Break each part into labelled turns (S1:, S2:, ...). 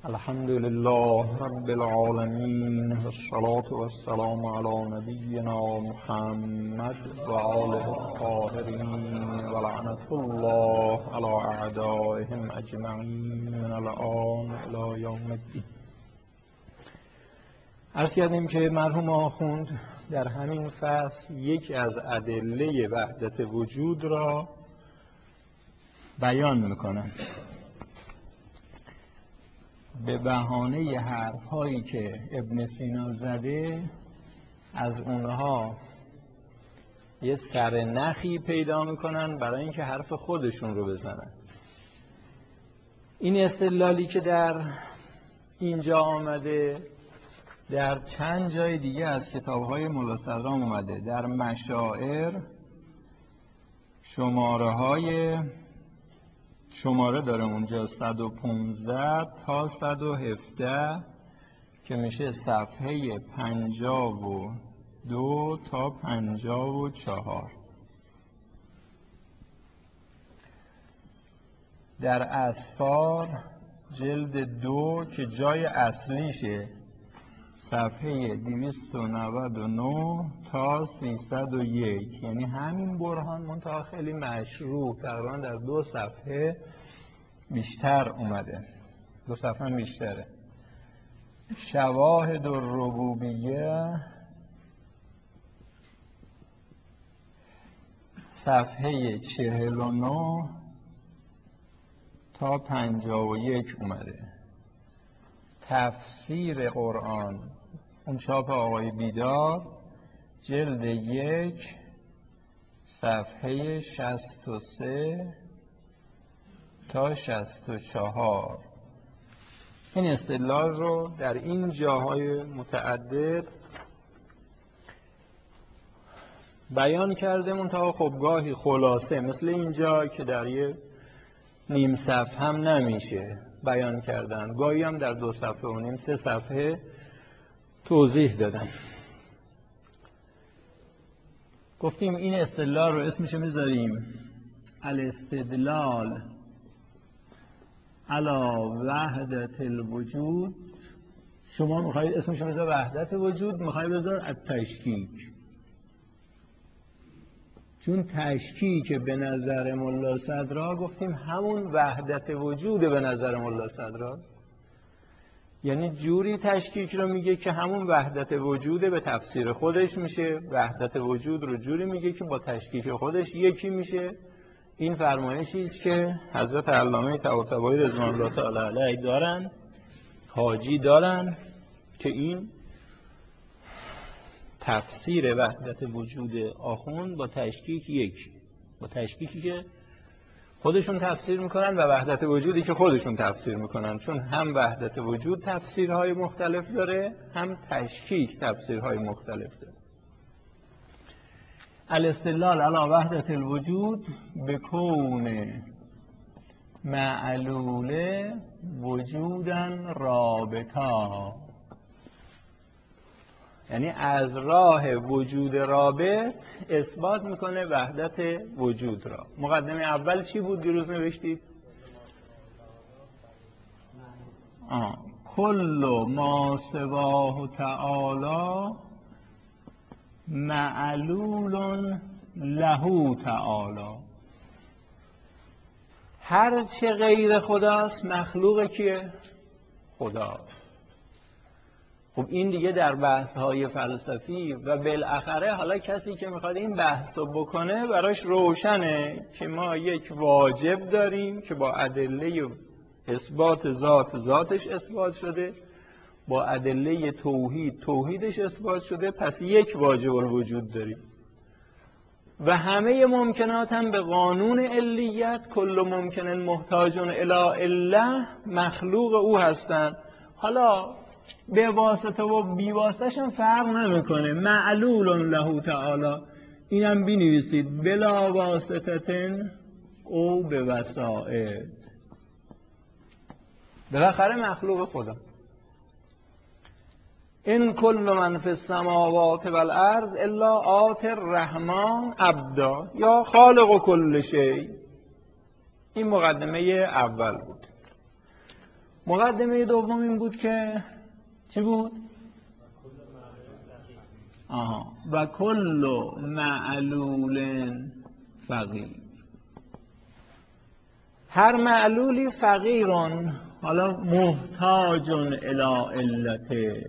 S1: الحمد لله رب العالمين والصلاة والسلام على نبينا محمد وآله الطاهرين ولعنة الله على أعدائهم أجمعين من الآن إلى يوم الدين. عرض کردیم که مرحوم آخوند در همین فصل یکی از ادله وحدت وجود را بیان میکنند به بهانه حرف‌هایی که ابن سینا زده، از اونها یه سرنخی پیدا میکنن برای اینکه حرف خودشون رو بزنن. این استدلالی که در اینجا آمده در چند جای دیگه از کتاب‌های ملا صدرام اومده. در مشاعر شماره داره اونجا 115 تا 117 که میشه صفحه 52 تا 54. در اسفار جلد 2 که جای اصلیشه صفحه 299 تا 301، یعنی همین برهان منتها خیلی مشروح، تقریبا در 2 صفحه بیشتر اومده، 2 صفحه بیشتره. شواهد الربوبیه صفحه 49 تا 51 اومده. تفسیر قرآن اون چاپ آقای بیدار جلد 1 صفحه 63 تا 64. این استدلال رو در این جاهای متعدد بیان کرده، منتها خب گاهی خلاصه مثل اینجا که در یه نیم صفحه هم نمیشه بیان کردن، گاهی هم در 2 صفحه و نیم 3 صفحه توضیح دادن. گفتیم این استدلال رو اسمش میذاریم الاستدلال علی وحدت الوجود. شما میخواید اسمش بذار وحدت وجود، میخواید بذار التشکیک، چون تشکیک به نظر ملا صدرا گفتیم همون وحدت وجود به نظر ملا صدرا، یعنی جوری تشکیک رو میگه که همون وحدت وجود به تفسیر خودش میشه، وحدت وجود رو جوری میگه که با تشکیک خودش یکی میشه. این فرمایشی است که حضرت علامه طباطبایی رضوان الله تعالی علیه دارن، حاجی دارن، که این تفسیر وحدت وجود آخوند با تشکیک یکی، با تشکیکی که خودشون تفسیر میکنن و وحدت وجودی که خودشون تفسیر میکنن، چون هم وحدت وجود تفسیرهای مختلف داره، هم تشکیک تفسیرهای مختلف داره. الاستدلال علی وحدت الوجود بکون معلول وجودن رابطا، یعنی از راه وجود رابط اثبات میکنه وحدت وجود را. مقدمه اول چی بود دیروز نوشتید؟ کل ما سواه تعالی معلول له تعالی. هر چه غیر خداست مخلوق کیه؟ خداست. خب این دیگه در بحث‌های فلسفی و بالاخره حالا کسی که میخواد این بحث رو بکنه براش روشنه که ما یک واجب داریم که با ادله اثبات ذاتش اثبات شده، با ادله توحیدش اثبات شده، پس یک واجب الوجود داریم و همه ممکنات هم به قانون علیت کل ممکن محتاج الی عله مخلوق او هستند. حالا به واسطه و بی واسطه‌ش هم فرق نمیکنه. معلول له تعالی اینم بنویسید بلا واسطتن او به وسائط، بالاخره مخلوق خدا. ان کل من فی السماوات والارض الا آتی الرحمن عبدا یا خالق کل شیء. این مقدمه اول بود. مقدمه دوم این بود که چی بود؟ و کل معلول فقیر، هر معلولی فقیرون، حالا محتاج الی علته،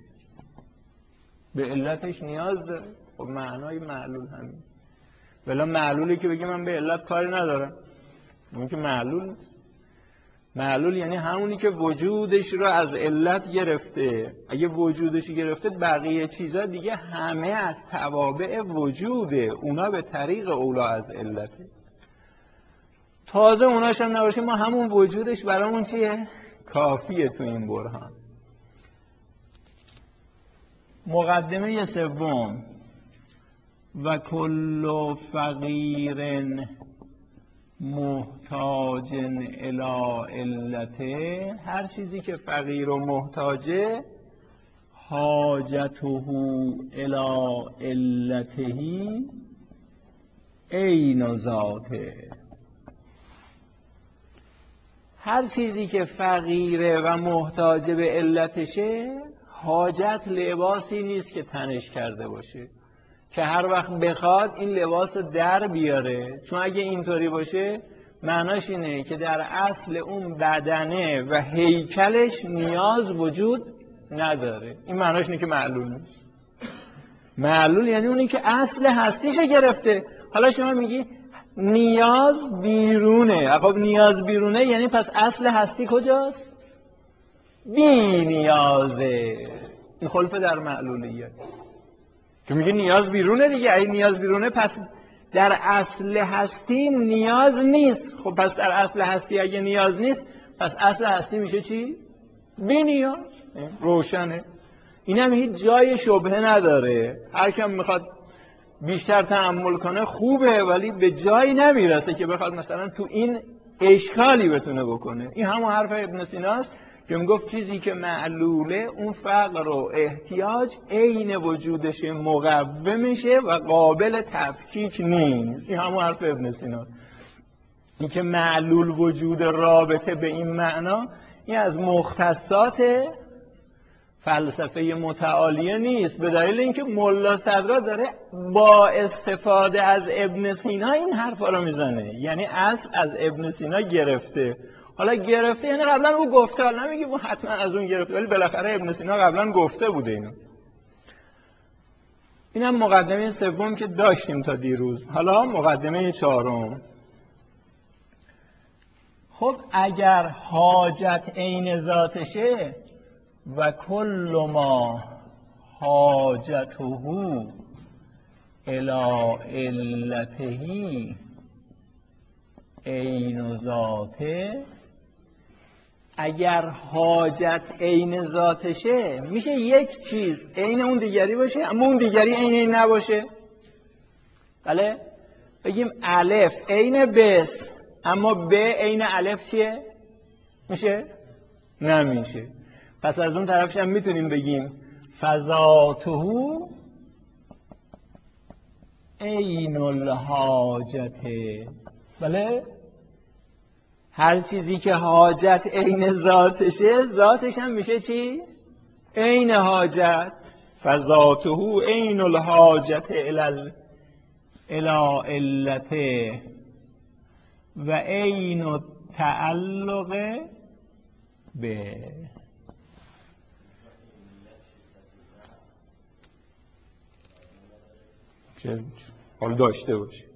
S1: به علتش نیاز داره. خب معنای معلول همین. ولی معلولی که بگه من به علت کاری ندارم، اون که معلول نیست. معلول یعنی همونی که وجودش رو از علت گرفته. اگه وجودش گرفته بقیه چیزا دیگه همه از توابع وجوده، اونا به طریق اولا از علته. تازه اوناش هم نباشه ما همون وجودش برامون چیه؟ کافیه تو این برهان. مقدمه سوم، و کل فقیر محتاج الی علته، هر چیزی که فقیر و محتاجه، حاجته الی علته عین ذاته. هر چیزی که فقیره و محتاج به علتشه، حاجت لباسی نیست که تنش کرده باشه که هر وقت بخواد این لباس رو در بیاره. چون اگه اینطوری باشه معناش اینه که در اصل اون بدنه و هیکلش نیاز وجود نداره. این معناش اینه که معلول نیست. معلول یعنی اونی که اصل هستیش گرفته. حالا شما میگی نیاز بیرونه. خب نیاز بیرونه یعنی پس اصل هستی کجاست؟ بی نیازه. این خلف در معلولیت که میگه نیاز بیرونه دیگه. اگه نیاز بیرونه پس در اصل هستی نیاز نیست. خب پس در اصل هستی اگه نیاز نیست پس اصل هستی میشه چی؟ بی نیاز. روشنه. اینم هیچ جای شبهه نداره. هر کم میخواد بیشتر تأمل کنه خوبه، ولی به جایی نمیرسه که بخواد مثلا تو این اشکالی بتونه بکنه. این همون حرف ابن سیناست که میگفت چیزی که معلوله اون فقر و احتیاج عین وجودش مقومشه و قابل تفکیک نیست. این همون حرف ابن سیناست. این که معلول وجود رابطه به این معنا، این از مختصات فلسفه متعالیه نیست، به دلیل اینکه ملا صدرا داره با استفاده از ابن سینا این حرفا رو میزنه. یعنی اصل از ابن سینا گرفته. حالا گرفته یعنی قبلا او گفته، حالا نمیگه او حتما از اون گرفته، ولی بالاخره ابن سینا قبلا گفته بوده اینو. اینم مقدمه سوم که داشتیم تا دیروز. حالا مقدمه چهارم. خب اگر حاجت عین ذاتشه و کل ما حاجته الی علته عین ذاته، اگر حاجت عین ذاتشه میشه یک چیز عین اون دیگری باشه اما اون دیگری عین این نباشه. بله؟ بگیم الف عین بس اما ب عین الف چیه؟ میشه؟ نمیشه. پس از اون طرفش هم میتونیم بگیم فذاته عین الحاجته. بله؟ هر چیزی که حاجت عین ذاتشه، ذاتش هم میشه چی؟ عین حاجت. فذاته عین الحاجت الی علته و عین التعلق به. چه حال داشته باشه.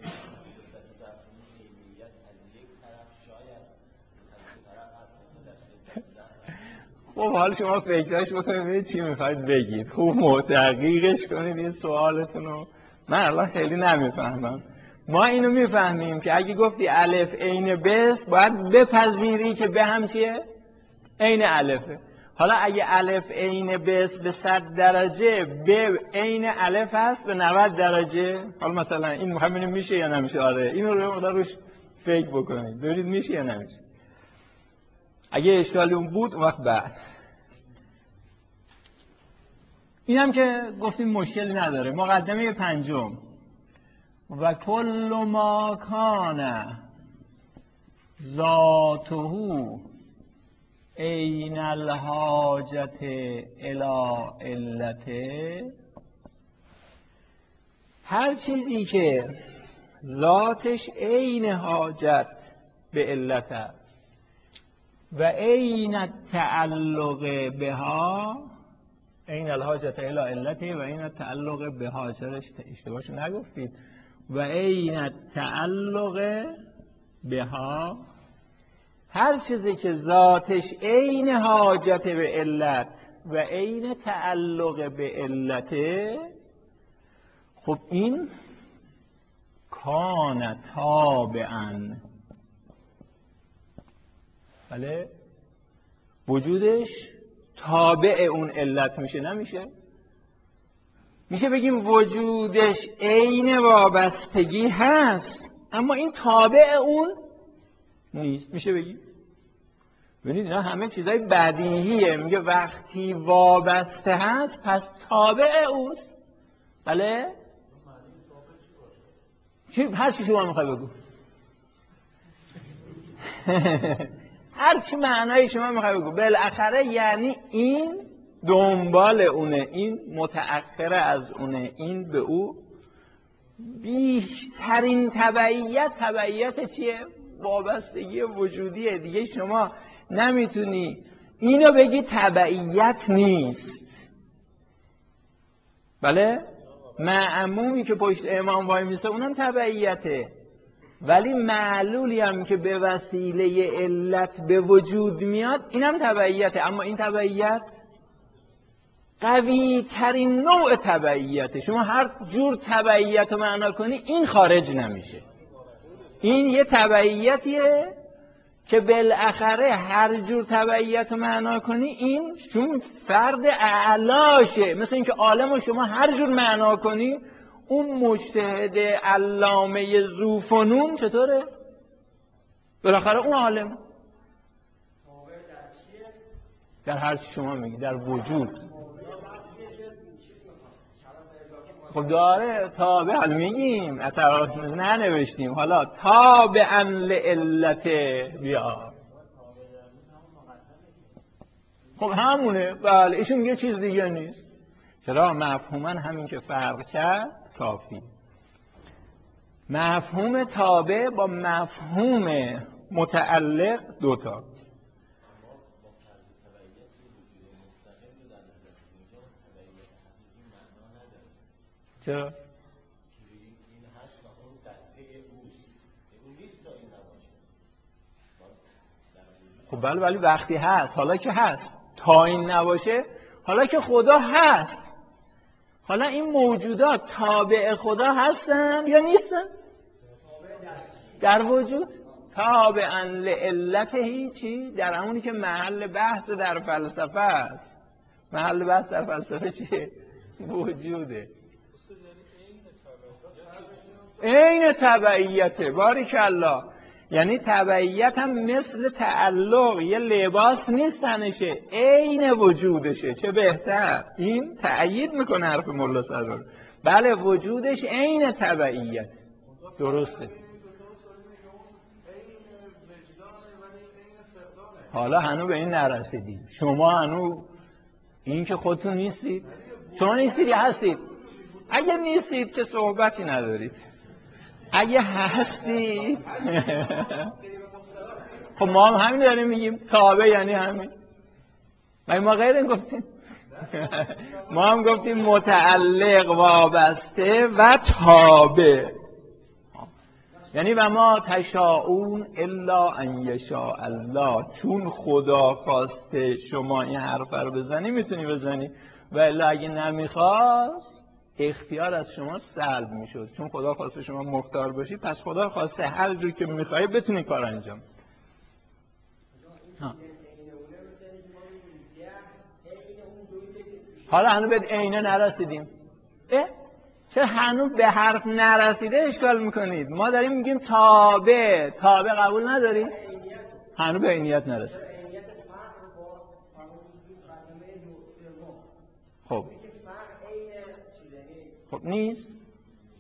S1: خب حال شما فکرش بکنید چی میخواید بگید، خوب محتقیقش کنید این سوالتون رو. من الان خیلی نمیفهمم. ما اینو میفهمیم که اگه گفتی الف عین بس باید بپذیری که به هم چیه؟ عین الفه. حالا اگه الف عین بس به 100 درجه، به عین الف هست به 90 درجه، حالا مثلا این ببینیم میشه یا نمیشه. آره اینو رو روش فکر بکنید ببینید میشه یا نمیشه. اگه اشکالی اون بود اون وقت بعد. اینم که گفتیم مشکلی نداره. مقدمه پنجم، و کل ما کان ذاته عین الحاجت الی علته، هر چیزی که ذاتش عین حاجت به علت است و عین التعلق بها، عین الحاجت الی علته و عین التعلق بها، چرا اشتباهش نگفتید؟ و عین التعلق بها، هر چیزی که ذاتش عین حاجت به علت و عین تعلق به علته، خب این کان تابعا، بله، وجودش تابع اون علت میشه. نمیشه؟ میشه بگیم وجودش عین وابستگی هست اما این تابع اون نیست. میشه بگیم؟ ببینید اینا همه چیزای بدیهیه. میگه وقتی وابسته هست پس تابع اوست. بله؟ هر چی شما میخوای بگو. هر چی معنای شما میخوای بگو. بالاخره یعنی این دنبال اونه، این متأخر از اونه، این به او بیشترین تبعیت چیه؟ وابستگی وجودیه. دیگه شما نمیتونی اینو بگی تبعیت نیست. بله؟ معمومی که پشت امام وای میسه اونم تبعیته، ولی معلولی هم که به وسیله علت به وجود میاد اینم تبعیته. اما این تبعیت قوی ترین نوع تبعیته. شما هر جور تبعیت رو معنا کنی این خارج نمیشه. این یه تبعیتیه که بالاخره هر جور تبعیت رو معنا کنی این چون فرد اعلاشه. مثل اینکه عالم رو شما هر جور معنا کنی اون مجتهد علامه ذوفنون چطوره؟ بالاخره اون عالم در هر چی شما میگی، در وجود. خب داره تابع، حالا میگیم اعتراض ننوشتیم، حالا تابعا لعلت بیا. خب همونه. بله ایشون میگه چیز دیگه نیست. چرا؟ مفهوما همین که فرق کرد کافی. مفهوم تابع با مفهوم متعلق دوتا. چرا؟ خب بله، ولی وقتی هست، حالا که هست، تا این نباشه، حالا که خدا هست، حالا این موجودات تابع خدا هستن یا نیستن؟ در وجود تابعا لعلته. چی؟ در همونی که محل بحث در فلسفه است. محل بحث در فلسفه چیه؟ وجوده. عین تبعیته. باریکالله. یعنی تبعیت هم مثل تعلق یه لباس نیست تنشه، عین وجودشه. چه بهتر. این تأیید میکنه حرف مولا صدر. بله وجودش عین تبعیت. درسته. حالا هنوز به این نرسیدیم. شما هنوز این که خودتون نیستید. شما نیستید یا هستید؟ اگه نیستید که صحبتی ندارید. اگه هستید خب ما هم همین داریم میگیم. تابع یعنی همین. ما غیر این گفتیم. ما هم گفتیم متعلق، وابسته و تابع. یعنی و ما تشاءون الا ان یشاء الله. چون خدا خواسته شما این حرف رو بزنی میتونی بزنی، و الا اگه نمیخواست اختیار از شما سلب میشد. چون خدا خواسته شما مختار باشی، پس خدا خواسته هر جور که میخوای بتونی کار انجام. حالا هنوز به عینه نرسیدیم. چرا هنوز به حرف نرسیده اشکال میکنید؟ ما داریم میگیم تابع. تابع قبول ندارید؟ هنوز به عینیت نرسید. خب نیست.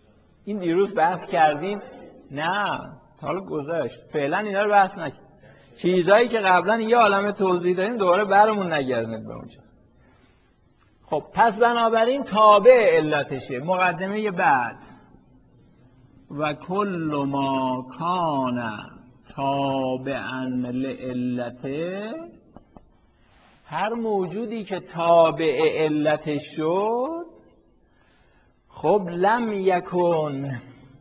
S1: این دیروز بحث کردیم. نه حالا گذشت. فعلا اینا رو بحث نکن. چیزهایی که قبلا یه عالمه توضیح دادیم دوباره برمون نگردید به اونجا. خب پس بنابراین تابع علتشه. مقدمه بعد و کل ما کان تابعا لعلته، هر موجودی که تابع علتش شد خب لم یکن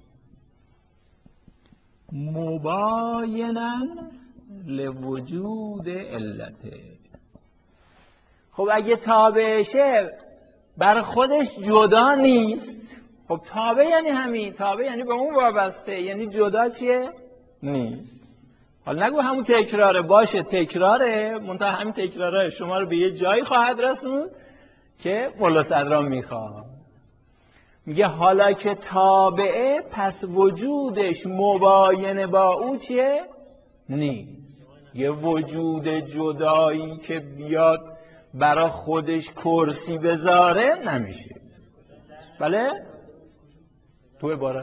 S1: مباینا لوجود علته. خب اگه تابعشه بر خودش جدا نیست. خب تابع یعنی همین، تابع یعنی به اون وابسته، یعنی جدا چیه؟ نیست. حالا نگو همون تکراره، باشه تکراره، منتها همین تکراره شما رو به یه جایی خواهد رسوند که مولا صدرام میخواد. میگه حالا که تابعه پس وجودش مباینه با او چیه؟ نیست. یه وجود جدایی که بیاد برا خودش کرسی بذاره نمیشه. بله؟ تو عبارت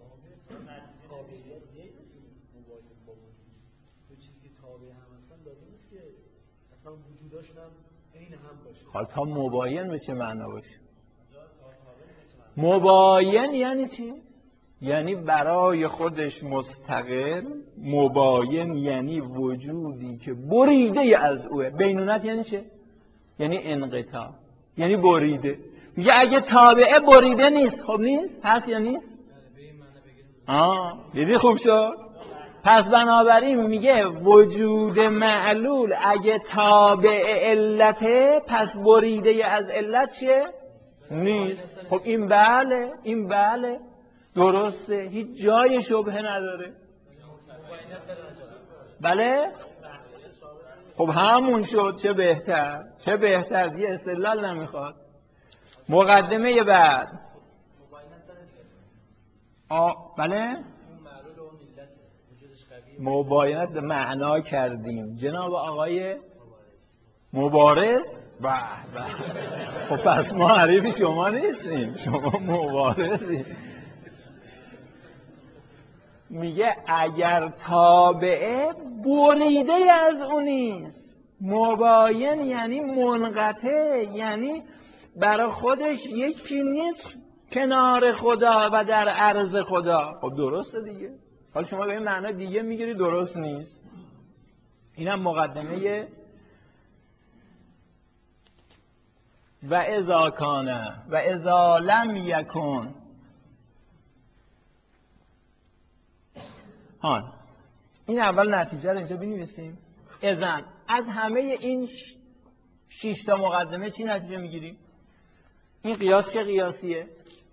S1: خب تا مباین به چه معنا باشه؟ مباین یعنی چی؟ یعنی برای خودش مستقل. مباین یعنی وجودی که بریده از اوه. بینونت یعنی چه؟ یعنی انقطاع، یعنی بریده. میگه اگه تابعه بریده نیست، خب نیست؟ هست یا نیست؟ دیدی خوب شد؟ پس بنابراین میگه وجود معلول اگه تابع علته پس بریده از علت چیه؟ نیست. خب این بله، این بله درسته، هیچ جای شبهه نداره. بله؟ خب همون شد. چه بهتر، چه بهتر، دیگه استدلال نمیخواد. مقدمه بعد بله؟ مباینت معنا کردیم جناب آقای مبارز. به به. خب پس ما حریف شما نیستیم، شما مبارزی. میگه اگر تابعه بریده از اون نیست. مباین یعنی منقطع، یعنی برای خودش یکی نیست کنار خدا و در عرض خدا. خب درسته دیگه. حالا شما به این معنی دیگه میگیری درست نیست. اینم مقدمه و اذا کانه و اذا لم یکن. این اول نتیجه رو اینجا بنویسیم. اذن از همه این 6 تا مقدمه چی نتیجه میگیریم؟ این قیاس چه قیاسیه؟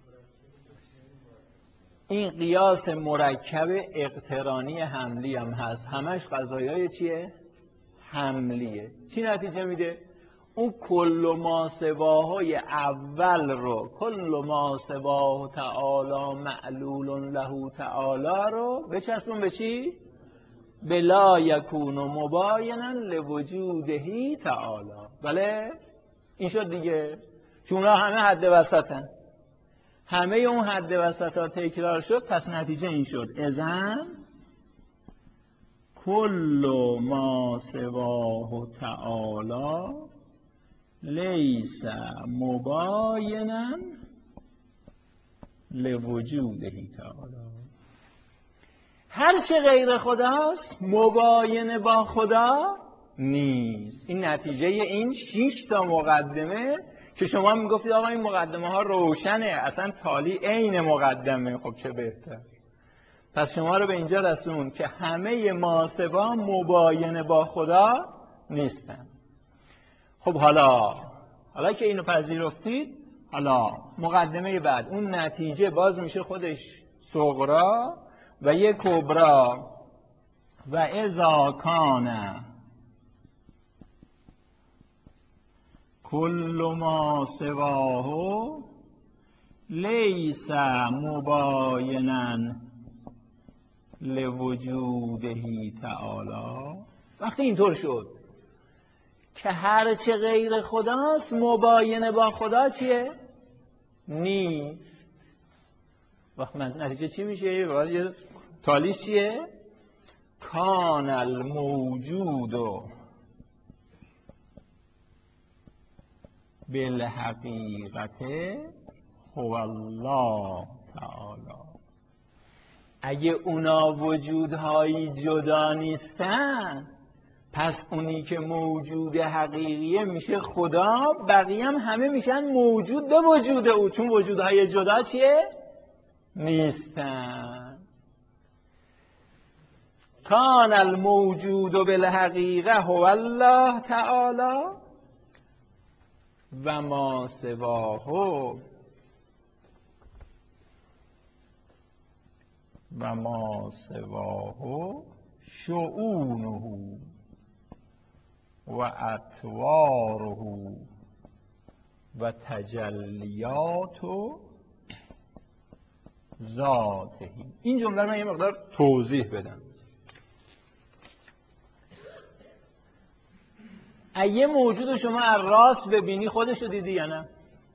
S1: این قیاس مرکب اقترانی حملی هم هست. همش قضایای چیه؟ حملیه. چی نتیجه میده؟ اون کل ما سواهای اول رو، کل ما سواه تعالی معلول له تعالی رو بچسبون به چی؟ بلا یکون مباینا لوجوده تعالی. بله؟ این شد دیگه. چون همه حد وسطن، همه اون حد وسط ها تکرار شد. پس نتیجه این شد اذن کل ما سواه تعالی لیس مباینا لوجوده تعالی. هر چه غیر خداست مباینه با خدا نیست. این نتیجه این 6 تا مقدمه که شما میگفتید آقا این مقدمه ها روشنه، اصلا تالی عین مقدمه. خب چه بهتر. پس شما رو به اینجا رسون که همه ماسوا مباینه با خدا نیستن. خب حالا که اینو پذیرفتید، حالا مقدمه بعد اون نتیجه باز میشه خودش صغرا و یک کبرا. و اذا کان کل ما سواه لیس مباینا لوجوده تعالی. وقتی اینطور شد که هر چه غیر خداست مباینه با خدا چیه؟ نیست. وقت نتیجه چی میشه؟ تالیش چیه؟ کان الموجود بالحقیقت هو الله تعالی. اگه اونا وجودهایی جدا نیستن، پس اونی که موجود حقیقیه میشه خدا، بقیه هم همه میشن موجود به وجود او، چون وجودهای جدا چیه؟ نیستن. کان الموجود بالحقیقه هو الله تعالی و ما سواه شؤونه و اطواره و تجلیات ذاته. این جمله رو من یه مقدار توضیح بدم. اگه موجود شما از راست ببینی خودشو دیدی یا نه؟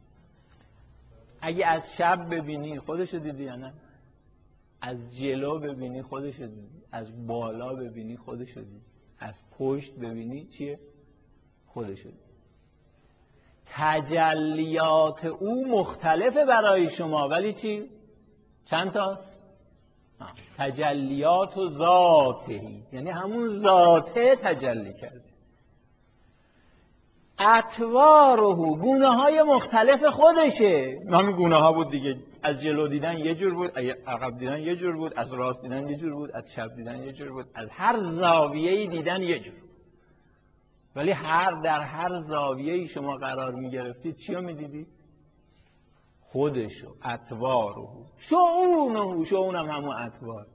S1: اگه از چپ ببینی خودشو دیدی یا نه؟ از جلو ببینی خودشو دیدی، از بالا ببینی خودشو دیدی، از پشت ببینی چیه؟ خودشو دیدی. تجلیات او مختلفه برای شما، ولی چی؟ چند تاست؟ تجلیات و ذاتهی، یعنی همون ذاته تجلی کرده. اطواره، گونه های مختلف خودشه. همین گونه ها بود دیگه. از جلو دیدن یه جور بود، از عقب دیدن یه جور بود، از راست دیدن یه جور بود، از چپ دیدن یه جور بود، از هر زاویه‌ای دیدن یه جور. ولی در هر زاویه‌ای شما قرار می‌گرفتید چی رو می‌دیدید؟ خودشو. اطواره، شؤونه هم همون اطوار.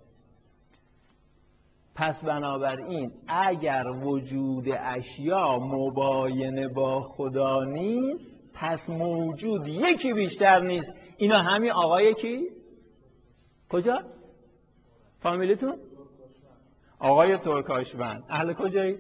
S1: پس بنابراین اگر وجود اشیا مباینه با خدا نیست، پس موجود یکی بیشتر نیست. اینا همین آقای کی؟ کجا؟ فامیلیتون؟ آقای ترکاشوند. اهل کجایی؟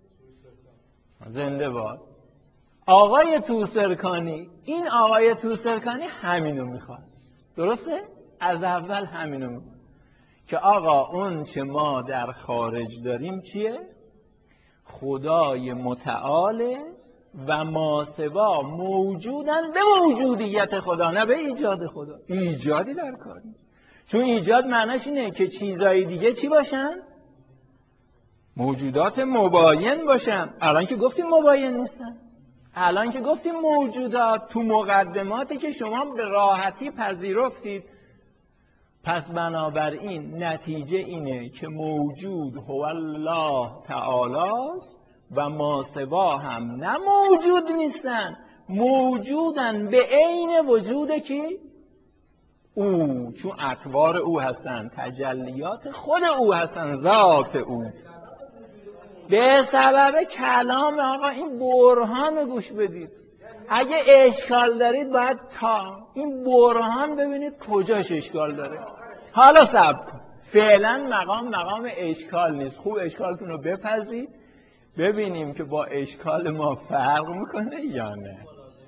S1: زنده باد. آقای توسرکانی. این آقای توسرکانی همینو میخواد. درسته؟ از اول همینو میخواد که آقا اون چه ما در خارج داریم چیه؟ خدای متعاله و ماسوا موجودن به موجودیت خدا، نه به ایجاد خدا. ایجادی در کار نیست. چون ایجاد معنیش اینه که چیزای دیگه چی باشن؟ موجودات مباین باشن. الان که گفتیم مباین نیستن، الان که گفتیم موجودات تو مقدماتی که شما به راحتی پذیرفتید. پس بنابراین نتیجه اینه که موجود هو الله تعالی و ماسوا هم نه موجود نیستن، موجودن به عین وجود کی؟ او. چون اطوار او هستن، تجلیات خود او هستن، ذات او. به سبب کلام آقا این برهان رو گوش بدید. اگه اشکال دارید باید تا این برهان ببینید کجاش اشکال داره. حالا صبر کن، فعلا مقام اشکال نیست. خوب اشکالتون رو بپذید ببینیم که با اشکال ما فرق میکنه یا نه.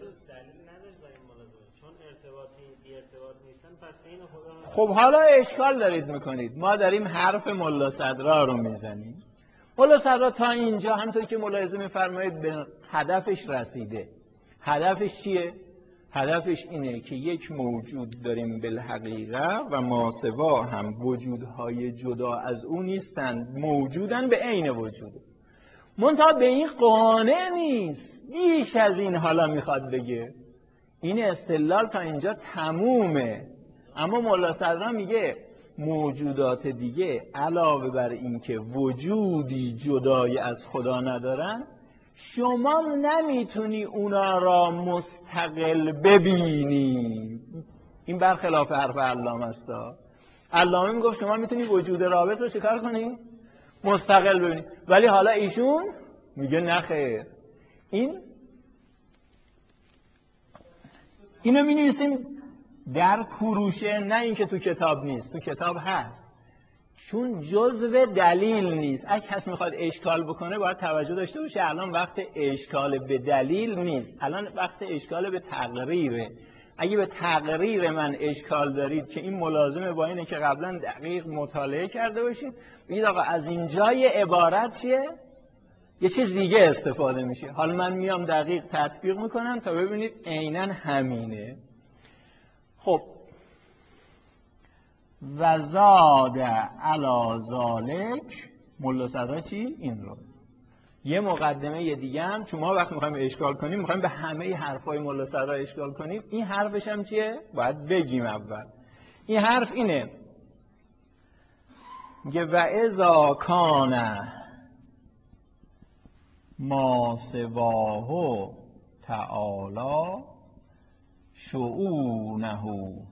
S1: خب حالا اشکال دارید میکنید. ما داریم حرف ملا صدرا رو میزنیم. ملا صدرا تا اینجا همونطور که ملاحظه میفرمایید به هدفش رسیده. هدفش چیه؟ هدفش اینه که یک موجود داریم بالحقیقه و ماسوا هم وجودهای جدا از او نیستند، موجودن به عین وجود. منتها به این قانع نیست، بیش از این حالا میخواد بگه. این استدلال تا اینجا تمومه. اما ملا صدرا میگه موجودات دیگه علاوه بر این که وجودی جدای از خدا ندارن، شما نمیتونی اونا را مستقل ببینی. این برخلاف حرف علامه است. علامه میگفت شما میتونی وجود رابط رو چیکار کنی؟ مستقل ببینی. ولی حالا ایشون میگه نه خیر. اینو می‌نویسیم در کروشه، نه اینکه تو کتاب نیست، تو کتاب هست. چون جزء دلیل نیست. اگه کس میخواد اشکال بکنه باید توجه داشته باشه الان وقت اشکال به دلیل نیست، الان وقت اشکال به تقریره. اگه به تقریر من اشکال دارید که این ملازمه با اینه که قبلا دقیق مطالعه کرده باشید، بگید آقا از اینجای عبارت چیه؟ یه چیز دیگه استفاده میشه. حالا من میام دقیق تطبیق میکنم تا ببینید عیناً همینه. خب و زاد علی ذالک، ملا صدرا چی؟ این رو یه مقدمه دیگه هم، چون ما وقت میخوایم اشکال کنیم میخوایم به همه حرفای ملا صدرا اشکال کنیم، این حرفش هم چیه؟ باید بگیم اول. این حرف اینه، میگه و اذا کان ما سواه تعالی شؤونه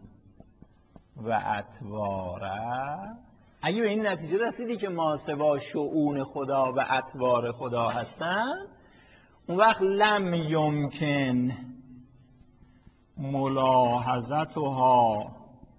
S1: و اطواره. اگه به این نتیجه رسیدی که ما سوا شؤون خدا و اطوار خدا هستن، اون وقت لم یمکن ملاحظتها،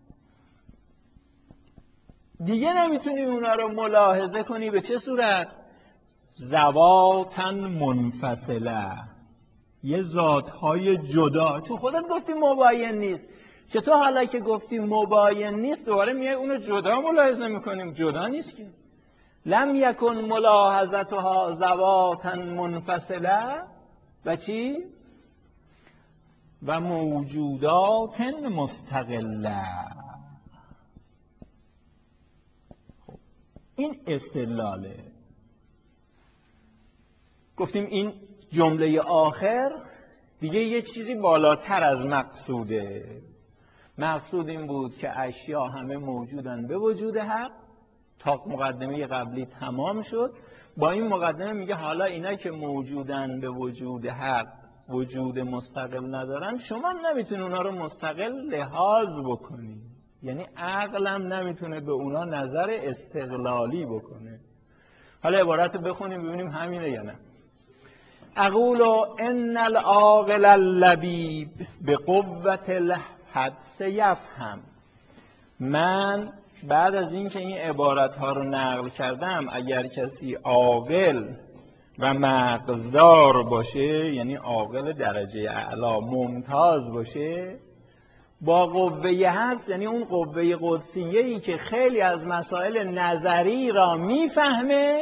S1: دیگه نمیتونی اونا رو ملاحظه کنی. به چه صورت؟ ذواتن منفصله، یه ذاتهای جدا. تو خودت گفتی مباین نیست، چطور حالا که گفتی مباین نیست دوباره میای اونو جدا ملاحظه میکنیم؟ جدا نیست که. لم یکن ملاحظتها ذواتا منفصله و چی؟ و موجودات مستقله. این استدلاله. گفتیم این جمله آخر دیگه یه چیزی بالاتر از مقصوده. مقصود این بود که اشیا همه موجودن به وجود حق، تا مقدمه قبلی تمام شد. با این مقدمه میگه حالا اینا که موجودن به وجود حق، وجود مستقل ندارن، شما نمیتونید اونا رو مستقل لحاظ بکنید. یعنی عقلم نمیتونه به اونا نظر استقلالی بکنه. حالا عبارت رو بخونیم ببینیم همینه یا نه. اقول ان العاقل اللبیب به قوت الحدس یفهم. من بعد از اینکه این عبارت ها رو نقل کردم، اگر کسی عاقل و مغزدار باشه، یعنی عاقل درجه اعلا ممتاز باشه، با قوه حدس، یعنی اون قوه قدسیه‌ای که خیلی از مسائل نظری را میفهمه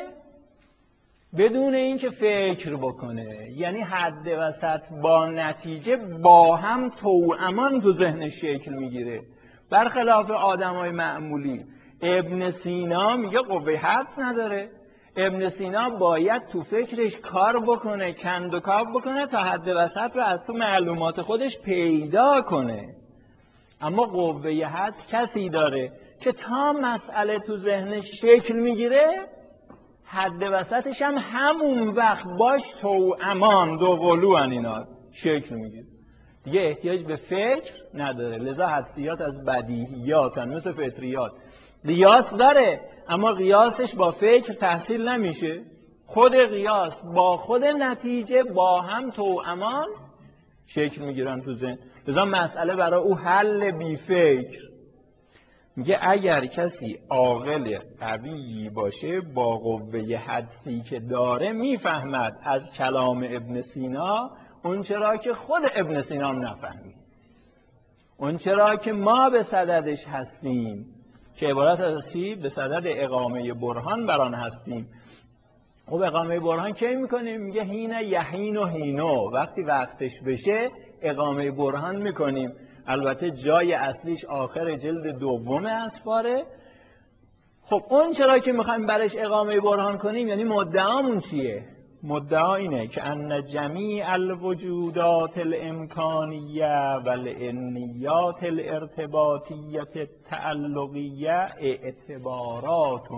S1: بدون اینکه فکر بکنه، یعنی حد وسط با نتیجه با هم توأمان تو ذهنش شکل میگیره، برخلاف آدمای معمولی. ابن سینا میگه قوه حدس نداره. ابن سینا باید تو فکرش کار بکنه، کند و کاو بکنه تا حد وسط رو از تو معلومات خودش پیدا کنه. اما قوه حدس کسی داره که تا مسئله تو ذهنش شکل میگیره، حد وسطش هم همون وقت باش توأمان، دو قلوان اینا شکل میگیره، دیگه احتیاج به فکر نداره. لذا حدسیات از بدیهیات هم، مثل فطریات. قیاس داره اما قیاسش با فکر تحصیل نمیشه. خود قیاس با خود نتیجه با هم توأمان شکل میگیرن تو ذهن. لذا مسئله برای او حل بی فکر. میگه اگر کسی عاقل قوی باشه، با قوه حدسی که داره میفهمد از کلام ابن سینا اون چرا که خود ابن سینا نفهمید، اون چرا که ما به صددش هستیم، که عبارت از چی؟ به صدد اقامه برهان بران هستیم. خب اقامه برهان کی میکنیم؟ میگه هین یحین و هینو، وقتی وقتش بشه اقامه برهان میکنیم. البته جای اصلیش آخر جلد دوم اسفاره. خب اون چرا که میخوایم برش اقامه برهان کنیم، یعنی مدعامون چیه؟ مدعا اینه که ان جمیع الوجودات الامکانیه و الانیات الارتباطیه التعلقیه اعتبارات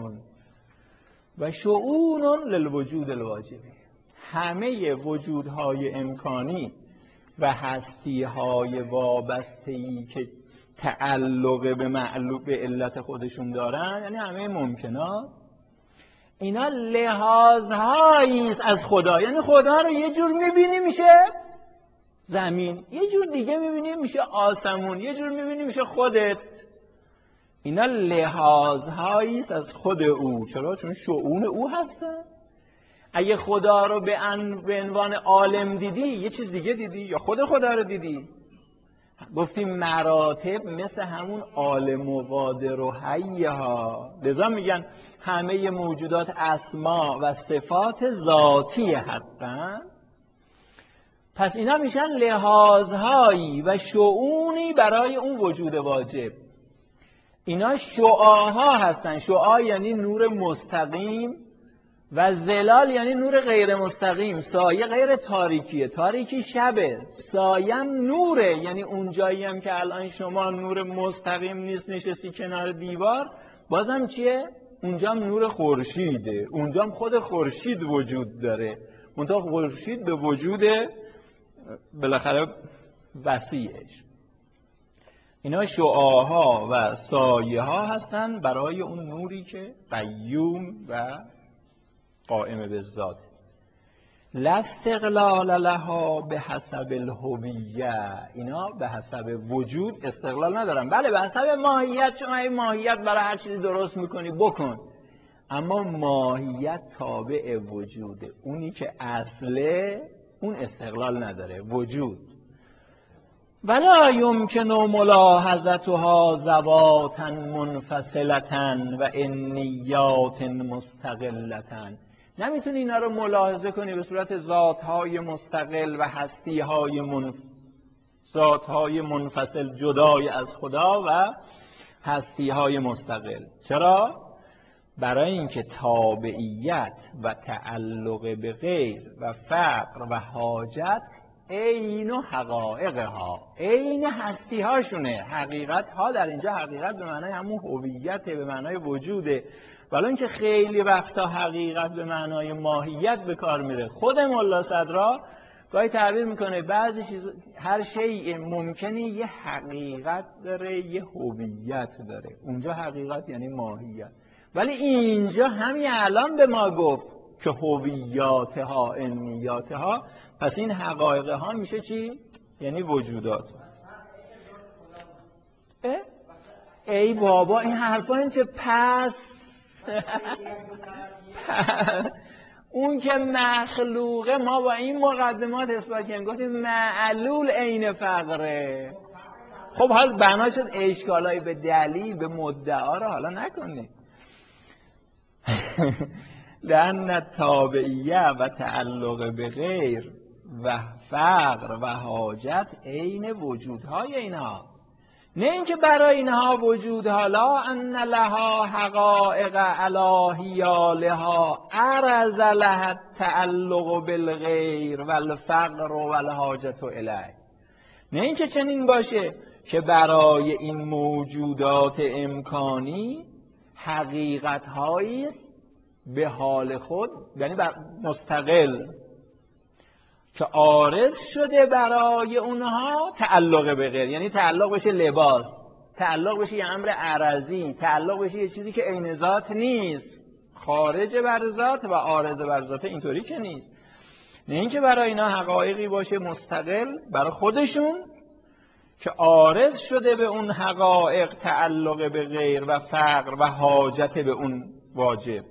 S1: و شؤون للوجود الواجبی. همه وجودهای امکانی و هستیهای وابسته‌ای که تعلق به معلوم به علت خودشون دارن، یعنی همه ممکنات، اینا لحاظهایی از خدا. یعنی خدا رو یه جور میبینی میشه زمین، یه جور دیگه میبینی میشه آسمون، یه جور میبینی میشه خودت. اینا لحاظهایی از خود او. چرا؟ چون شؤون او هستن. اگه خدا رو به عنوان عالم دیدی، یه چیز دیگه دیدی یا خود خدا رو دیدی. گفتیم مراتب مثل همون عالم و قادر و حی ها، لذا میگن همه موجودات اسما و صفات ذاتی حقا. پس اینا میشن لحاظهایی و شؤونی برای اون وجود واجب. اینا شعاها هستن. شعا یعنی نور مستقیم و ظلال یعنی نور غیر مستقیم. سایه غیر تاریکیه، تاریکی شبه، سایم نوره. یعنی اون جایی هم که الان شما نور مستقیم نیست، نشستی کنار دیوار، بازم چیه؟ اونجا هم نور خورشیده، اونجا هم خود خورشید وجود داره، منتها خورشید به وجود بالاخره وسیعش. اینا شعاها و سایه ها هستن برای اون نوری که قیوم و قائم بالذات. لا استقلال لها به حسب الهویه. اینا به حسب وجود استقلال ندارن. بله به حسب ماهیت، شما این ماهیت برای هر چیزی درست میکنی بکن، اما ماهیت تابع وجوده. اونی که اصله اون استقلال نداره، وجود. ولا یمکن ملاحظتها ذواتا منفصلتا و انیات مستقلتا. نمیتونی اینا رو ملاحظه کنی به صورت ذاتهای مستقل و ذاتهای منفصل جدای از خدا و هستیهای مستقل. چرا؟ برای اینکه تابعیت و تعلق به غیر و فقر و حاجت عین و حقایقها، عین هستی هاشونه. حقیقت ها در اینجا حقیقت به معنای همون هویت، به معنای وجوده. ولی اینکه خیلی وقتا حقیقت به معنای ماهیت به کار میره. خود ملا صدرا گاهی تعبیر میکنه بعضی چیز، هر شیء ممکنه یه حقیقت داره، یه هویت داره. اونجا حقیقت یعنی ماهیت، ولی اینجا همین الان به ما گفت که هویاتها انیاتها. پس این حقایق ها میشه چی؟ یعنی وجودات. ای بابا این حرفا این چه پس اون که مخلوقه ما با این مقدمات اثبات کردیم، گفتیم معلول عین فقره. خب حالا بنا شد اشکالایی به دلیل به مدعا رو حالا نکنید. لأن تابعیه و تعلق به غیر و فقر و حاجت عین وجودهای اینهاست. نه اینکه برای اینها وجودها لا ان لها حقائق الهیه لها عرض لها تعلق بالغیر و الفقر و الحاجت الیه. نه اینکه چنین باشه که برای این موجودات امکانی حقیقت‌هایی به حال خود، یعنی مستقل، که عارض شده برای اونها تعلق به غیر، یعنی تعلق بشه لباس، تعلق بشه یه امر عرضی، تعلق بشه یه چیزی که عین ذات نیست، خارج بر ذات و عارض بر ذات. اینطوری که نیست. نه اینکه برای اینا حقایقی باشه مستقل برای خودشون که عارض شده به اون حقایق تعلق به غیر و فقر و حاجت به اون واجب.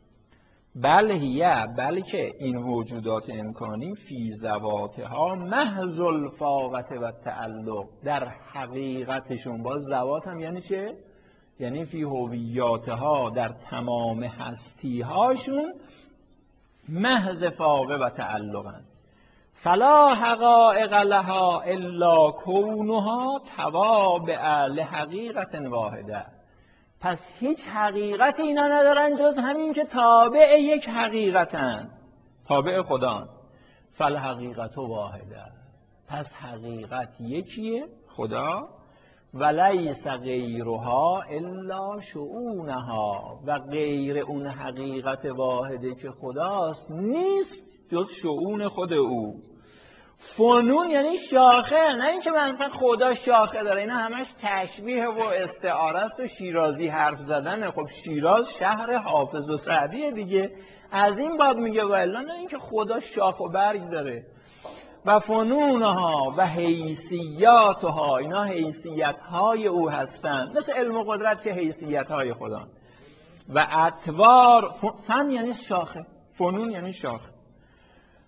S1: بلکه این وجودات امکانی فی ذواتها محض الفاقت و تعلق، در حقیقتشون، باز ذوات هم یعنی چه؟ یعنی فی هویاتها، در تمام هستیهاشون محض فاقه و تعلقن. فلا حقائق لها الا کونها توابع لحقیقت واحده. پس هیچ حقیقت اینا ندارن جز همین که تابع یک حقیقتن، تابع خدا. فالحقیقت واحده. پس حقیقت یکیه، خدا. ولیس غیرها الا شؤونها. و غیر اون حقیقت واحده که خداست نیست جز شؤون خود او. فنون یعنی شاخه، نه اینکه مثلا خدا شاخه داره. اینا همش تشبیه و استعاره است و شیرازی حرف زدنه. خب شیراز شهر حافظ و سعدیه دیگه، از این باب میگه. و الا نه اینکه خدا شاخ و برگ داره. و فنونها و حیثیاتها، اینا حیثیتهای او هستند، مثل علم و قدرت که حیثیتهای خدا. و اطوار، فن یعنی شاخه، فنون یعنی شاخه.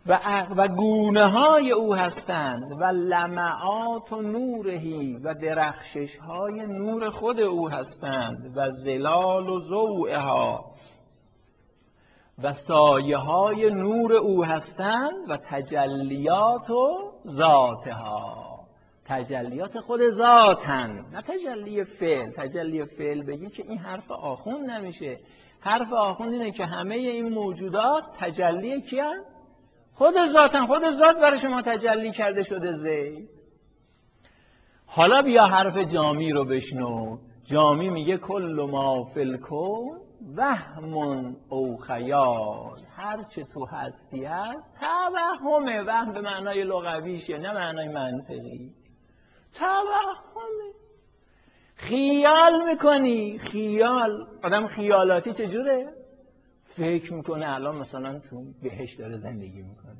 S1: و گونه های او هستند و لمعات و نورهی و درخشش های نور خود او هستند و ظلال و ضوءها و سایه های نور او هستند و تجلیات و ذاتها. تجلیات خود ذاتن، نه تجلی فعل. تجلی فعل بگی که این حرف آخوند نمیشه. حرف آخوند اینه که همه این موجودات تجلی کیان؟ خود ذاتن. خود ذات برای شما تجلی کرده شده زید. حالا بیا حرف جامی رو بشنو. جامی میگه کل ما فی الکون وهم او خیال. هر چه تو هستی هست توهمه. وهم به معنای لغویشه، نه معنای منطقی. توهمه، خیال میکنی. خیال، آدم خیالاتی چجوره؟ فکر میکنه الان مثلا تو بهشت داره زندگی میکنه.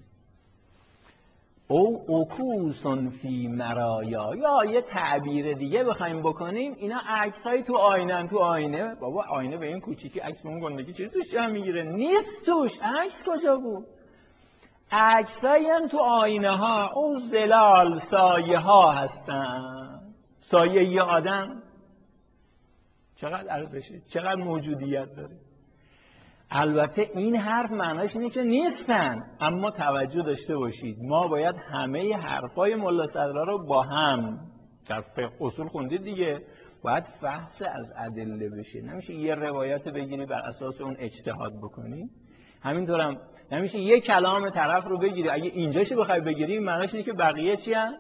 S1: او عکوسن فی مرایا. یا یه تعبیر دیگه بخوایم بکنیم، اینا عکسای تو آینه. تو آینه، بابا آینه به این کوچیکی عکس اون گندگی چیزی توش جا میگیره؟ نیست توش. عکس کجا بود؟ عکسایی هم تو آینه ها. او ظلال، سایه ها هستن. سایه یه آدم چقدر ارزشه، چقدر موجودیت داره. البته این حرف معناش اینه که نیستن، اما توجه داشته باشید ما باید همه حرفای ملا صدرا رو با هم، در فقه اصول خوندید دیگه، باید فحص از ادله بشه. نمیشه یه روایت بگیری بر اساس اون اجتهاد بکنی. همینطورم نمیشه یه کلام طرف رو بگیری اگه اینجاشو بخوای بگیری معناش اینه که بقیه چی هن؟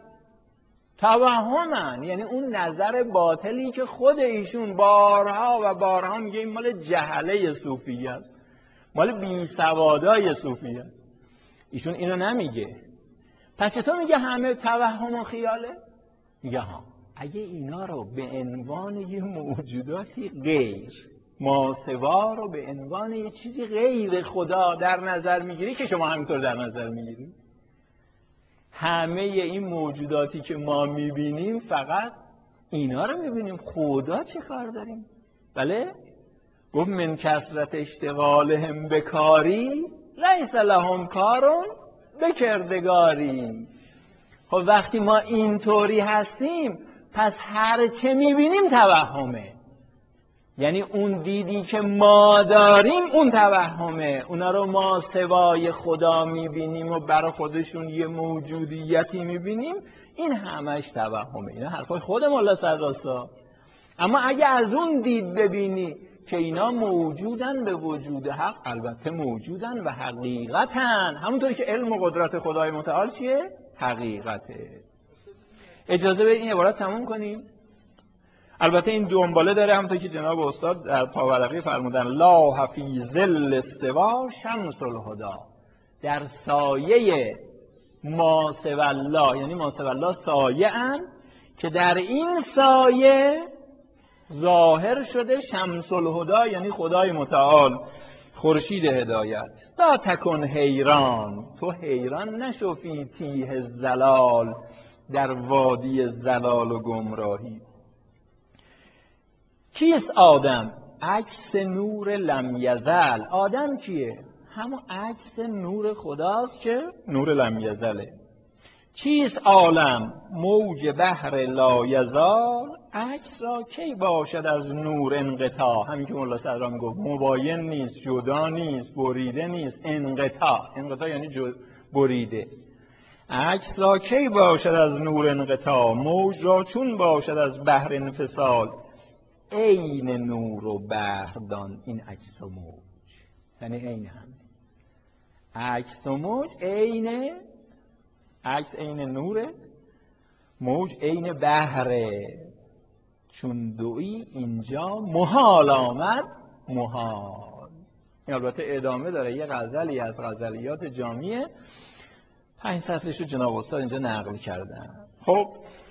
S1: توهمن. یعنی اون نظر باطلی که خود ایشون بارها و بارها میگه این مال جهله صوفیه است، مال بیسوادای صوفیه. ایشون اینو نمیگه. پس چطور میگه همه توهم و خیاله؟ میگه ها اگه اینا رو به عنوان یه موجوداتی غیر ماسوا رو به عنوان یه چیزی غیر خدا در نظر میگیری که شما همینطور در نظر میگیری. همه این موجوداتی که ما میبینیم فقط اینا رو میبینیم. خدا چه کار داریم؟ بله؟ گفت من کثرت اشتغالهم بکاری لیس لهم کارون بکردگاری. خب وقتی ما اینطوری هستیم پس هر چه میبینیم توهمه. یعنی اون دیدی که ما داریم اون توهمه. اونا رو ما سوای خدا میبینیم و برای خودشون یه موجودیتی میبینیم، این همش توهمه. اینا حرفای خود ملا صدرا. اما اگه از اون دید ببینی که اینا موجودن به وجود حق، البته موجودن و حقیقتن. همونطوری که علم و قدرت خدای متعال چیه؟ حقیقته. اجازه بدید این عبارت تموم کنیم. البته این دنباله داره، همونطور که جناب استاد در پاورقی فرمودن لا فی ظل السوا شمس الهدی. در سایه ما سوی الله، یعنی ما سوی الله سایه ان که در این سایه ظاهر شده شمس الهدی، یعنی خدای متعال، خورشید هدایت. لا تکن حیران، تو حیران نشو فی تیه الزلال، در وادی زلال و گمراهی. چیست آدم؟ عکس نور لم یزل. آدم کیه؟ همون عکس نور خداست که نور لم یزله. چیست عالم؟ موج بحر لا یزال، عکس را کی باشد از نور انقطاع. همین که مولا صدرا میگفت مباین نیست، جدا نیست، بریده نیست، انقطاع یعنی بریده. عکس را کی باشد از نور انقطاع، موج را چون باشد از بحر انفصال. عین نور و بحر دان، این عکس و موج یعنی عین هم. عکس و موج عین، عکس عین نوره، موج عین بحره. چون دویی اینجا محال آمد محال. این البته ادامه داره، یه غزلی از غزلیات جامیه، 5 سطرش رو جناب استاد اینجا نقل کردن. خب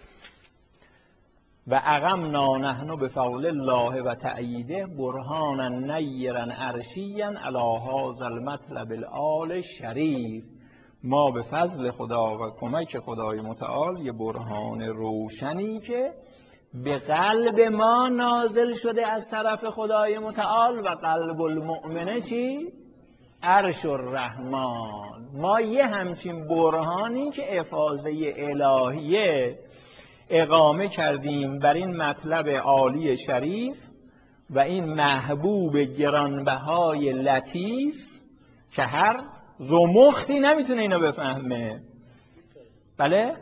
S1: و اقمنا نحن بفضل الله و تأییده برهانا نیرا عرشیا علی هذا المطلب العال شریف. ما به فضل خدا و کمک خدای متعال یه برهان روشنی که به قلب ما نازل شده از طرف خدای متعال، و قلب المؤمنه چی؟ عرش الرحمن. ما یه همچین برهانی که افاضه الهیه اقامه کردیم بر این مطلب عالی شریف و این محبوب گرانبهای لطیف که هر زمختی نمیتونه اینو بفهمه. بله؟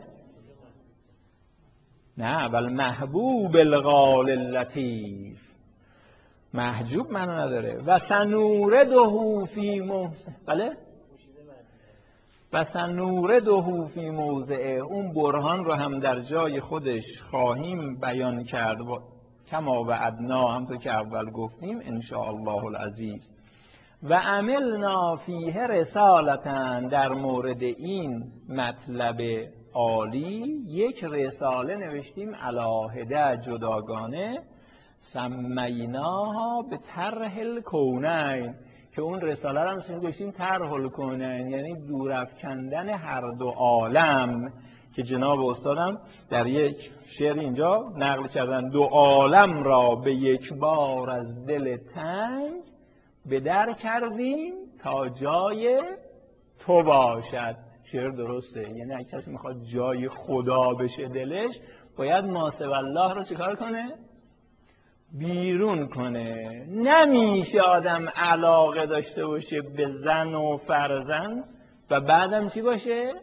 S1: نه، بل محبوب الغال لطیف، محجوب منو نداره. و سنورده فی بله؟ و سنورده فی موضعه، اون برهان رو هم در جای خودش خواهیم بیان کرد کما وعدنا، همونطور که اول گفتیم ان شاء الله العزیز. و عملنا فیه رسالتا، در مورد این مطلب عالی یک رساله نوشتیم علاهده جداگانه، سمیناها به طرح الکونین، که اون رساله رو هم گوشیم طرح الکونین، یعنی دورافکندن هر دو عالم، که جناب استادم در یک شعر اینجا نقل کردن: دو عالم را به یک بار از دل تنگ به در کردیم تا جای تو باشد. شعر درسته، یعنی اگه کسی میخواد جای خدا بشه دلش، باید ماسو الله رو چیکار کنه؟ بیرون کنه. نمیشه آدم علاقه داشته باشه به زن و فرزند و بعدم چی باشه؟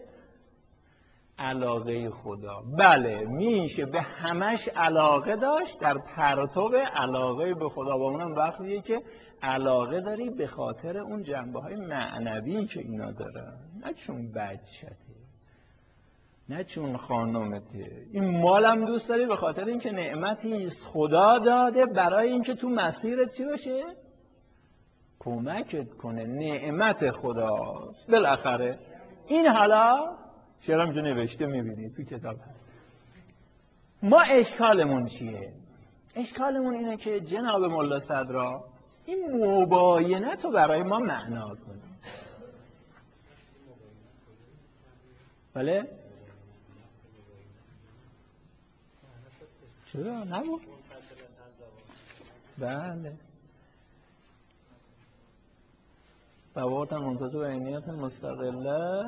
S1: علاقه خدا. بله میشه به همش علاقه داشت در پرتو علاقه به خدا، با اونم وقتیه که علاقه داری به خاطر اون جنبه های معنوی که اینا دارن، نه چون بچته، نه چون خانومته. این مالم دوست داری به خاطر اینکه نعمتی است خدا داده برای اینکه تو مسیرت چی باشه؟ کمکت کنه. نعمت خداست بالاخره. این حالا شعرم جو نوشته میبینید تو کتاب هست. ما اشکالمون چیه؟ اشکالمون اینه که جناب ملا صدرا این مباینت رو برای ما معنا کنه. بله؟ چرا؟ نبود؟ بله. روابط منتظر و عینیت مستقله.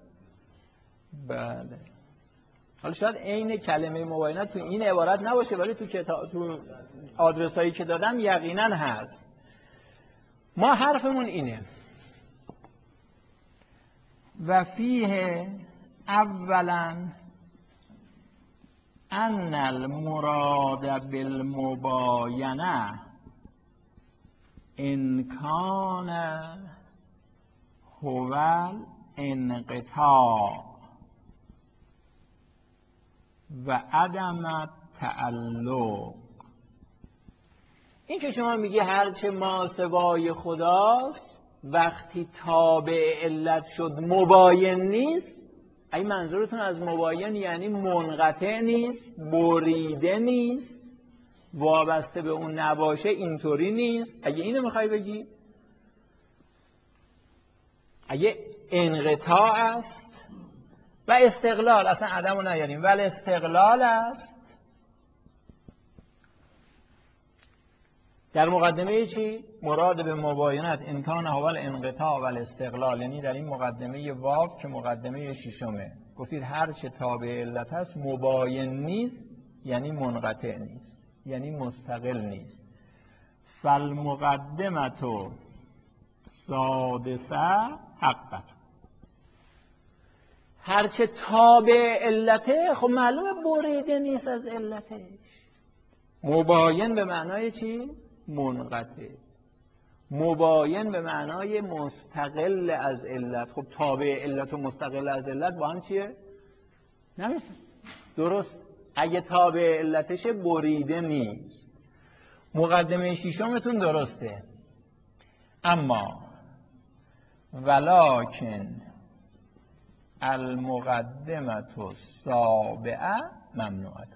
S1: بله. حالا شاید عین کلمه مباینت تو این عبارت نباشه، ولی تو آدرس هایی که دادم یقینا هست. ما حرفمون اینه: و فیه اولا ان المراد بالمباینه ان کان هو الانقطاع و عدم تعلق. این که شما میگی هرچه ما سوای خداست وقتی تابع علت شد مباین نیست، اگه منظورتون از مباین یعنی منقطع نیست، بریده نیست، وابسته به اون نباشه، اینطوری نیست، اگه اینو میخوای بگی، اگه انقطاع است و استقلال، اصلا عدم رو نیاریم، ولی استقلال است، در مقدمه چی؟ مراد به مباینت امکان اول انقطاع و استقلال، یعنی در این مقدمه واو که مقدمه ششمه گفتید هر چه تابع علت هست مباین نیست، یعنی منقطع نیست، یعنی مستقل نیست. فالمقدمت سادسه حقت، هر چه تابع علته خب معلومه بریده نیست از علتش. مباین به معنای چی؟ منقطع. مباین به معنای مستقل از علت. خب تابع علت و مستقل از علت با هم چیه؟ نمیشه. درست. اگه تابع علتش بریده نیست. مقدمه ششمتون درسته. اما ولکن المقدمت السابعه ممنوعه.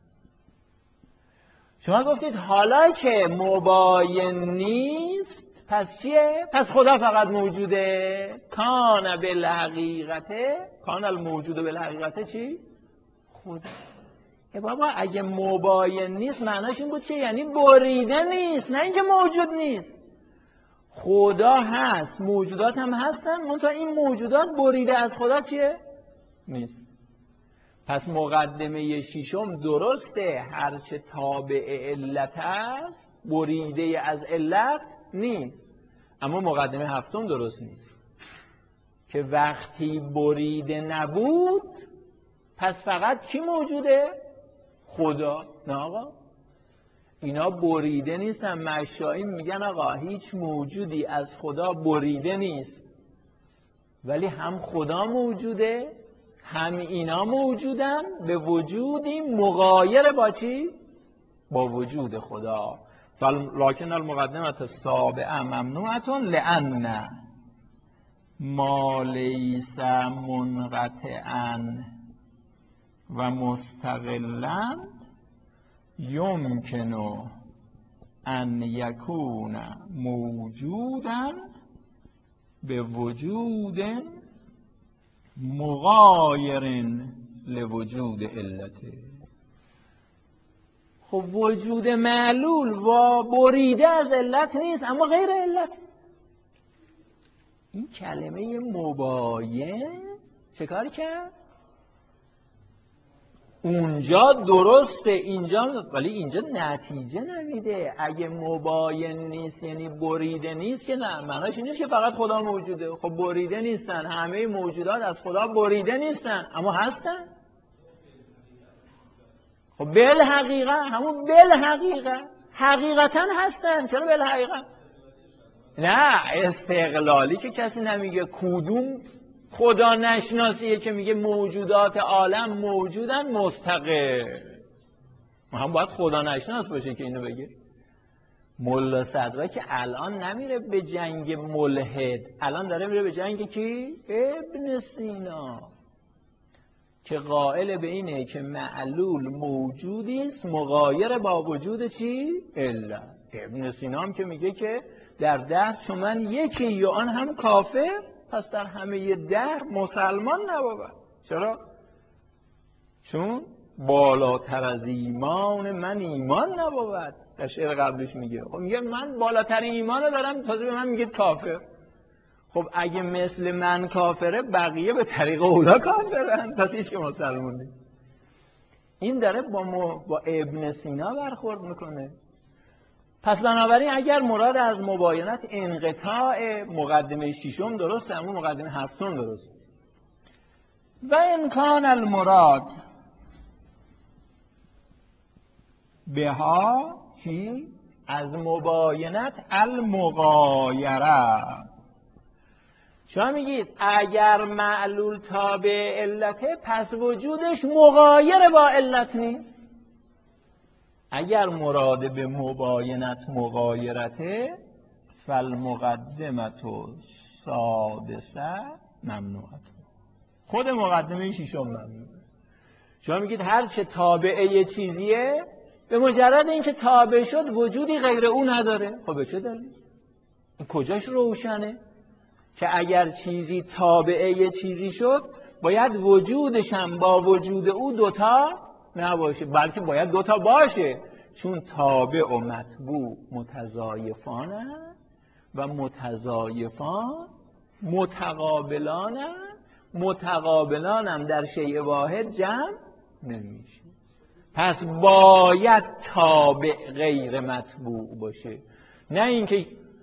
S1: شما گفتید حالا که مباین نیست پس چیه؟ پس خدا فقط موجوده. کان بالحقیقت، کان الموجود بالحقیقت چی؟ خدا. بابا اگه مباین نیست معناش این بود چه؟ یعنی بریده نیست، نه اینکه موجود نیست. خدا هست، موجودات هم هستن، منتها این موجودات بریده از خدا چیه؟ نیست. پس مقدمه ششم درسته، هرچه تابع علت است بریده از علت نیست. اما مقدمه هفتم درست نیست که وقتی بریده نبود پس فقط کی موجوده؟ خدا. نه آقا، اینا بریده نیستن. مشایخ میگن آقا هیچ موجودی از خدا بریده نیست، ولی هم خدا موجوده هم اینا موجودن به وجودی مغایر با چی؟ با وجود خدا. لکن المقدمه السابعه ممنوعه لان ما لیس منقطعا و مستقلا یمکن ان یکون موجودا به وجود مغایر لوجود علته. خب وجود معلول و بریده از علت نیست اما غیر علت. این کلمه مباین چه کاری کرد؟ اونجا درسته اینجا، ولی اینجا نتیجه نمیده. اگه مباین نیست یعنی بریده نیست که نه، معناش این نیست که فقط خدا موجوده. خب بریده نیستن، همه موجودات از خدا بریده نیستن اما هستن. خب بالحقیقه، همون بالحقیقه حقیقتا هستن. چرا بالحقیقه؟ نه استقلالی که کسی نمیگه. کدوم خدا نشناسیه که میگه موجودات عالم موجودن مستقل؟ هم باید خدا نشناس باشه که اینو بگه. ملا صدرا که الان نمیره به جنگ ملحد، الان داره میره به جنگ کی؟ ابن سینا که قائل به اینه که معلول موجودی است مغایر با وجود چی؟ علت. ابن سینا هم که میگه که در دهر چون من یکی یا آن هم کافر، پس در همه دهر مسلمان نبود. چرا؟ چون بالاتر از ایمان من ایمان نبود. در شعر قبلش میگه خب میگه من بالاترین ایمان رو دارم، تازه به من میگه کافر. خب اگه مثل من کافره بقیه به طریق اولا کافرن، پس هیچ که مسلمان نیست. این داره با ابن سینا برخورد میکنه. پس بنابراین اگر مراد از مباینت انقطاع مقدمه ششم درسته اما مقدمه هفتم درست. و امکان المراد بها کی از مباینت المغایره. شما میگید اگر معلول تابع علته پس وجودش مغایر با علت نیست. اگر مراد به مباینت مغایرته فالمقدمت سادسه ممنوعه. خود مقدمه ششم ممنوعه. شما میگید هر چه تابعه یه چیزیه به مجرد اینکه تابع شد وجودی غیر او نداره. خب به چه دلیل؟ کجاش روشنه که اگر چیزی تابعه یه چیزی شد باید وجودش هم با وجود او دوتا نباشه، بلکه باید دوتا باشه، چون تابع و متبوع متضایفانه و متضایفان متقابلانه، متقابلان هم در شیء واحد جمع نمیشه. پس باید تابع غیر متبوع باشه، نه اینکه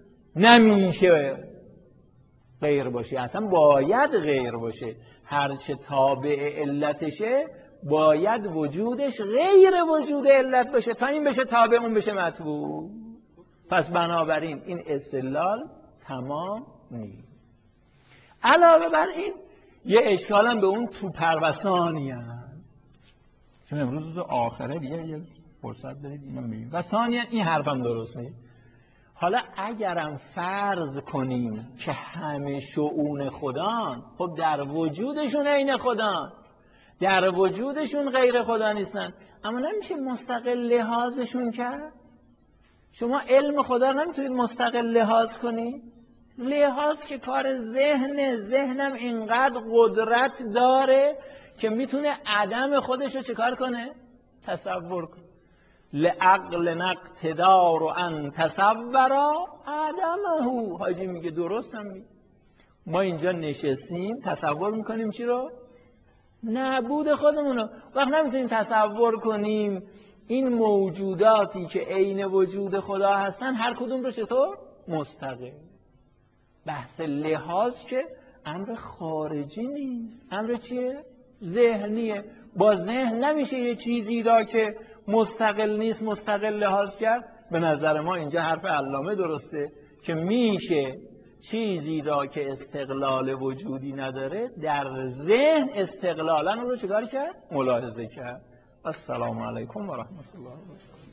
S1: نمیشه غیر باشه، اصلا باید غیر باشه. هرچه تابع علتشه باید وجودش غیر وجود علت باشه تا این بشه تابع اون بشه متبوع. پس بنابراین این استدلال تمام نیست. علاوه بر این یه اشکال هم به اون تو پروسانی هست، چون امروز روز آخره دیگه یه فرصت دارید اینو میگیم. و ثانیا این حرفم درست نیست. حالا اگرم فرض کنیم که همه شؤون خدان، خب در وجودشون عین خدان، در وجودشون غیر خدا نیستن، اما نمیشه مستقل لحاظشون کرد. شما علم خدا نمیتونید مستقل لحاظ کنید. لحاظ که کار ذهنم اینقدر قدرت داره که میتونه عدم خودش رو چکار کنه؟ تصور کنه. لعقل نقتدار و ان تصورا عدمه. حاجی میگه درست هم میگه. ما اینجا نشستیم تصور میکنیم چی رو؟ نبود خودمونو. وقت نمیتونیم تصور کنیم این موجوداتی که عین وجود خدا هستن هر کدوم رو چطور؟ مستقل. بحث لحاظ که امر خارجی نیست، امر چیه؟ ذهنیه. با ذهن نمیشه یه چیزی را که مستقل نیست مستقل لحاظ کرد. به نظر ما اینجا حرف علامه درسته که میشه چیزی را که استقلال وجودی نداره در ذهن استقلالا رو چیکار کرد؟ ملاحظه کرد. السلام علیکم و رحمت الله.